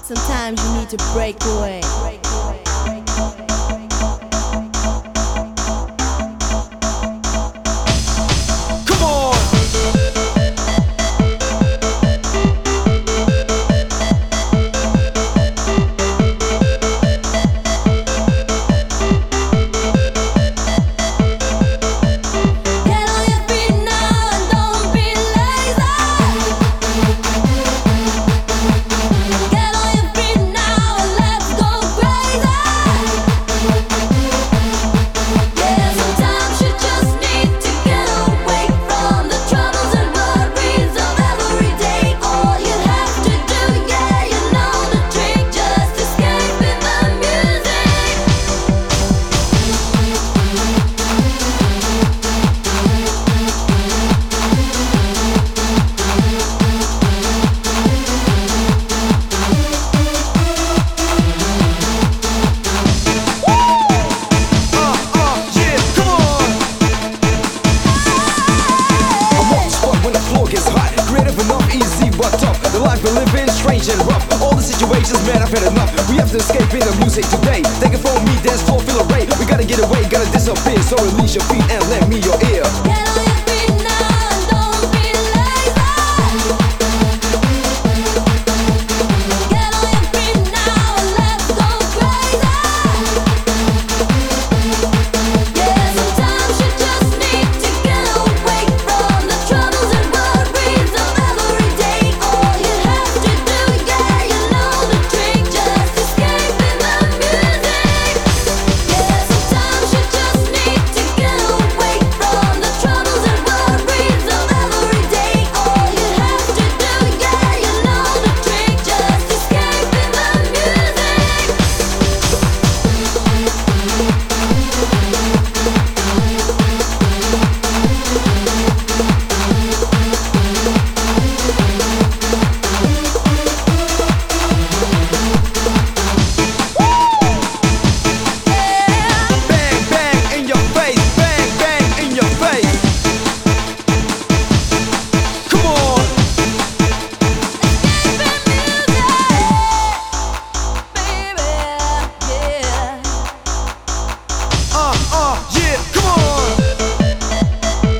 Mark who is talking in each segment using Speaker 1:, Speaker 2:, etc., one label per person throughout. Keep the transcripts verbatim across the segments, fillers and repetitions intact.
Speaker 1: Sometimes you need to break away.
Speaker 2: Come on!
Speaker 3: Get on your feet now and don't be lazy. Get on your feet now and let's go crazy. Yeah, sometimes you just need to get away from the troubles and worries of every day. All you have to do, yeah, you know the trick, just escape in the music.
Speaker 2: Uh, uh, yeah, come on! I'm on the spot when the floor gets hot. Creative enough, easy but tough. The life we live in, strange and rough. All the situations, man, I've had enough. We have to escape in the music today. Take it from me, dance floor, feel a ray. We gotta get away, gotta disappear. So release your feet and lend me your ear.
Speaker 3: Get on your feet now and don't be lazy. Get on your feet now and let's go crazy. Yeah, sometimes you just need to get away from the troubles and worries of every day. All you have to do, yeah, you know the trick, just escape in the music. Yeah, sometimes you just need to get away from the troubles and worries of every day. All you have to do, yeah, you know the trick, just escape in the music.
Speaker 2: Bang, bang in your face, bang, bang in your face. Come on! Uh, uh, yeah, come on!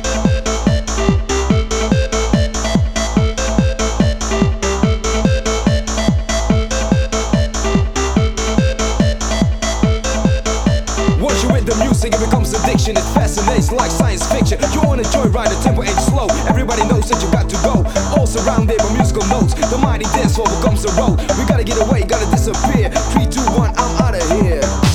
Speaker 2: Once you're with the music, it becomes addiction. It fascinates like science fiction. You wanna joyride, the tempo ain't slow. Everybody knows that you got to go. All surrounded by musical notes. The mighty dance floor becomes a road. We gotta get away, gotta disappear. Three, two, one, I'm out of here.